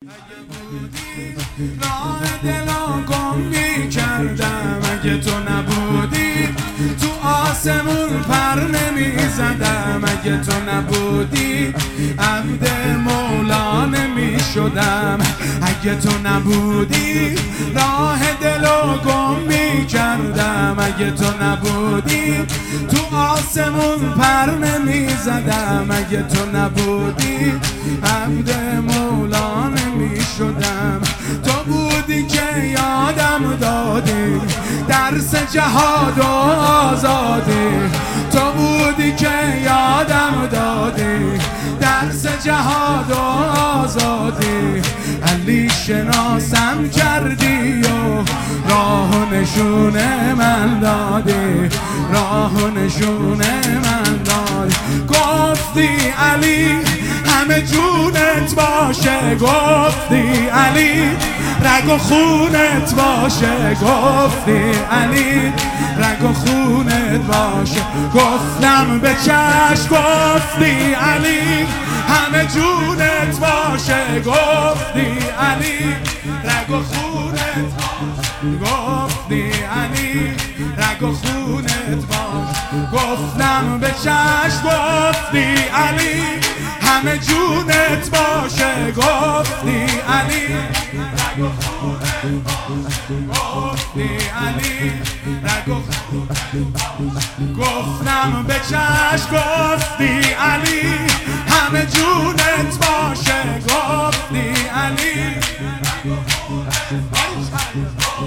راه دلو گم می‌کردم اگه تو نبودی، تو آسمون پر نمی‌زدم اگه تو نبودی، عبد مولا نمی‌شدم اگه تو نبودی، راه دلو گم می‌کردم اگه تو نبودی، تو آسمون پر نمی‌زدم اگه تو نبودی، عبد مولا نمی‌شدم. تو بودی که یادم دادی درس جهاد و آزادی، تو بودی که یادم دادی درس جهاد و آزادی، علی شناسم کردی و راه و نشون من دادی، راه و نشون من دادی. گفتی علی همه جونت باشه، گفتی علی رگ و خونت باشه، گفتی علی رگ و خونت باشه. گفتم به چشم، گفتی علی همه جونت باشه، گفتی علی رگ و خونت باشه، گفتی علی رگ و خونت باشه. گفتم به چشم، گفتی علی همه جونت باشه، گفتی علی رگ و خونت باشه، گفتی علی رگ و خونت باشه. گفتم به چشم، گفتی علی همه جونت باشه، گفتی علی رگ و خونت باشه،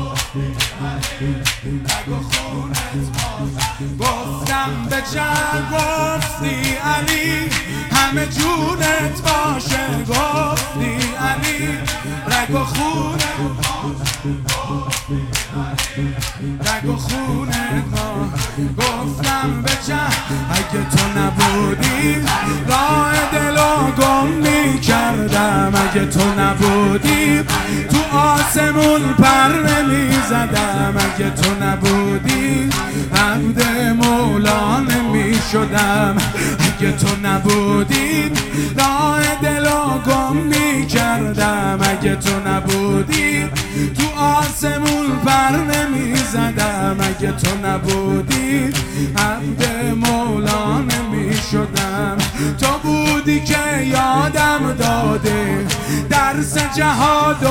رگ و خونت باشه. گفتم به چشم، گفتی علی همه جونت باشه، گفتی علی رگ و خونت باشه، رگ و خونت باشه. گفتم به چشم اگه تو نبودی راه دلو گم می‌کردم اگه تو نبودی، تو آسمون پر نمی‌زدم اگه تو نبودی، عبد مولا نمی‌شدم اگه تو نبودی، راه دلو گم می‌کردم اگه تو نبودی، تو آسمون پر نمی‌زدم اگه تو نبودی، عبد مولا نمی‌شدم. تو بودی که یادم داده درس جهاد و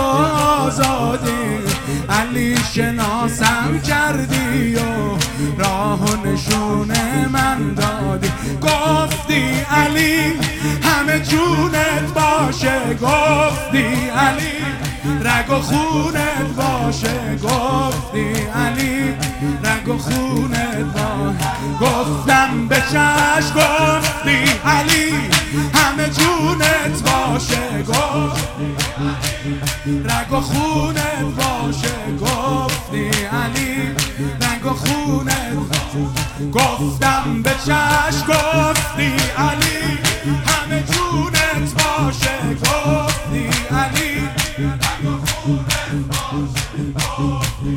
آزادی، علی شناسم کردی و راه و نشون من دادی. گفتی علی همه جونت باشه، گفتی علی رگ و خونت باشه، گفتی علی رگ و خونت باشه. گفتم به چشم، گفتی علی همه جونت باشه، گفتی علی رگ و خونت باشه، گفتی علی رگ و خونت باشه. گفتم به چشم، گفتی علی همه جونت باشه، گفتی علی رگ و خونت باشه، گفتی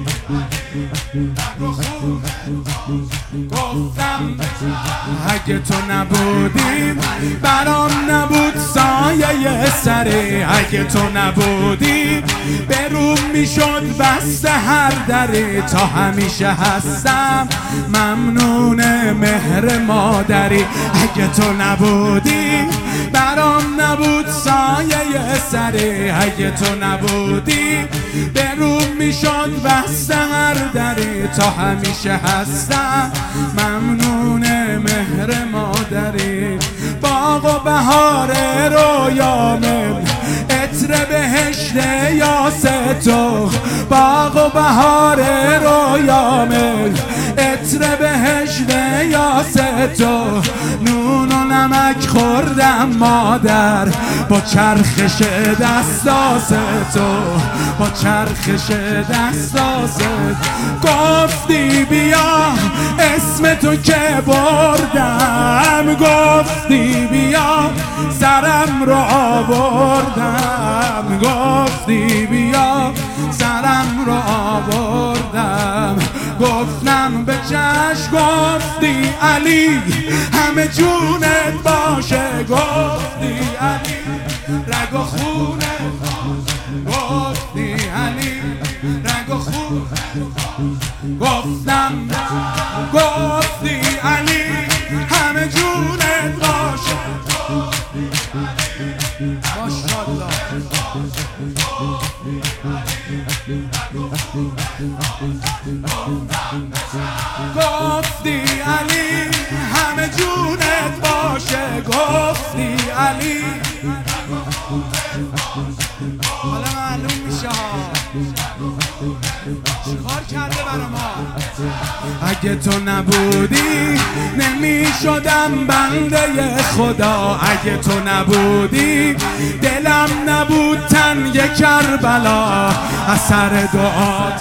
علی رگ و خونت باشه. گفتم اگه تو نبودی برام نبود سایه سری، اگه تو نبودی به روم میشد بسته هر دری، تا همیشه هستم ممنون مهر مادری. اگه تو نبودی برام نبود سایه سری، اگه تو نبودی به روم میشد بسته هر دری، تا همیشه هستم ممنون مهر مادری. باغ و بهار رویامه عطر بهشت یاستو، باغ و بهار رویامه عطر بهشت یاستو، نون و نمک خوردم مادر با چرخش دستاستو، با چرخش دستاست. گفتی بیا اسم تو که بردم، گفتی بیا سرم رو آوردم، گفتی بیا سرم رو آوردم. گفتم به چشم، گفتی علی همه جونت باشه، گفتی علی رگ و خونت باشه، گفتی علی همه جونت باشه، گفتی علی. حالا معلوم میشه ها چیکار کرده برا ما. اگه تو نبودی نمیشدم بنده خدا، اگه تو نبودی دلم نبود تنگ کربلا. اثر دعات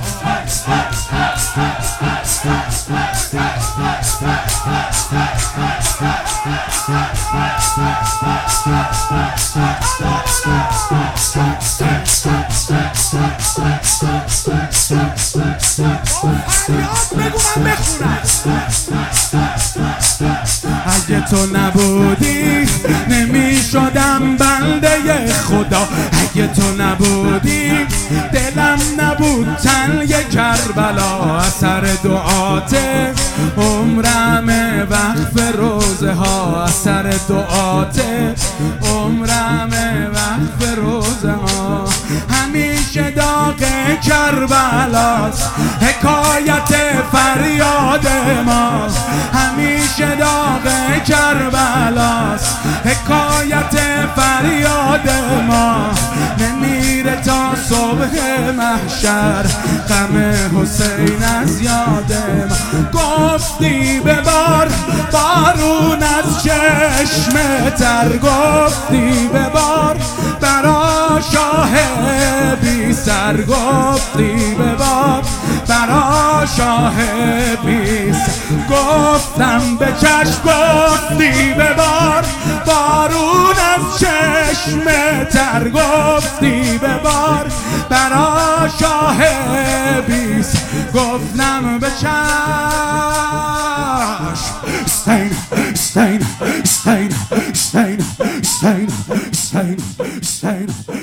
اگه تو نبودی نمیشدم بنده خدا، اگه تو نبودی دلم نبود تنگ کربلا. اثر دعات عمرم وقف روزه ها، اثر دعات عمرم وقف روزه ها. همیشه داغ کربلاست حکایت فریاد ما، همیشه داغ کربلاست حکایت فریاد ما. نمیره تا صبح محشر غم حسین از یاد ما. گفتی ببار بارون از چشم تر، گفتی ببار برا شاه بی سر، گفتی ببار برا شاه بی سر. گفتم به چشم گفتی ببار بارون از چشم تر، گفتی ببار برا شاه بی سر. گفتم به چشم Stein